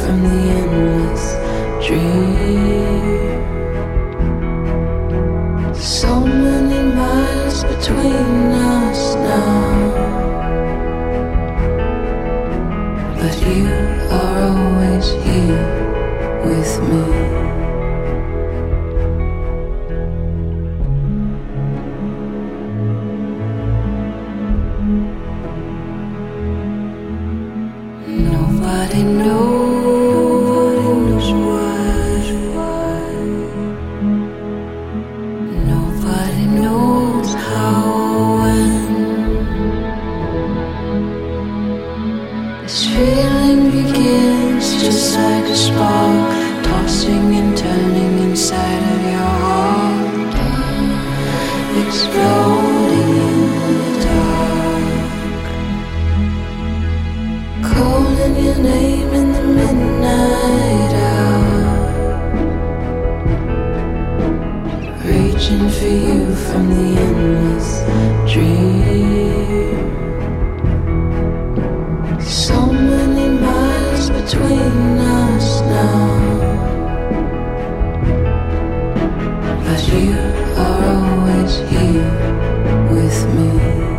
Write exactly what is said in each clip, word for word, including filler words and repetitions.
from the endless dream. So many miles between us now, but you are always here with me. Nobody knows why. Nobody knows how when this feeling begins, just like a spark, tossing and turning inside of your heart, exploding in the dark. Calling your name in the midnight hour, reaching for you from the endless dream. So many miles between us now, but you are always here with me.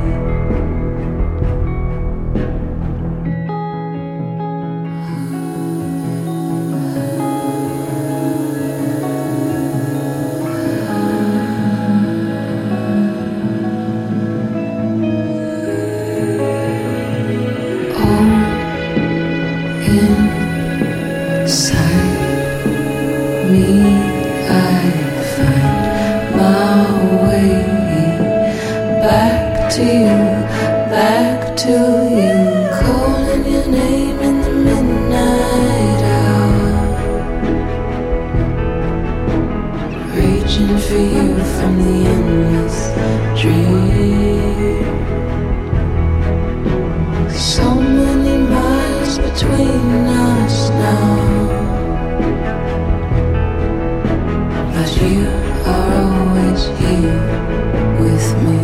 Inside me, I find my way back to you, back to you. Calling your name in the midnight hour, reaching for you from the endless dream. So many miles between us now, but you are always here with me.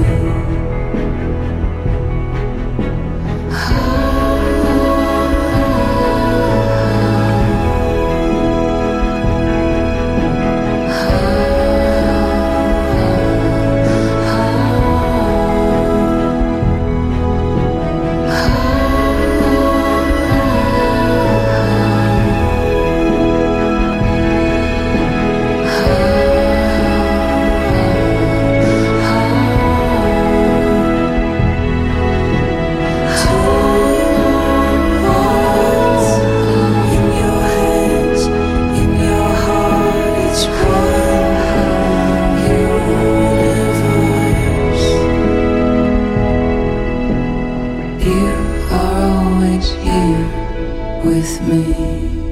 You are always here with me.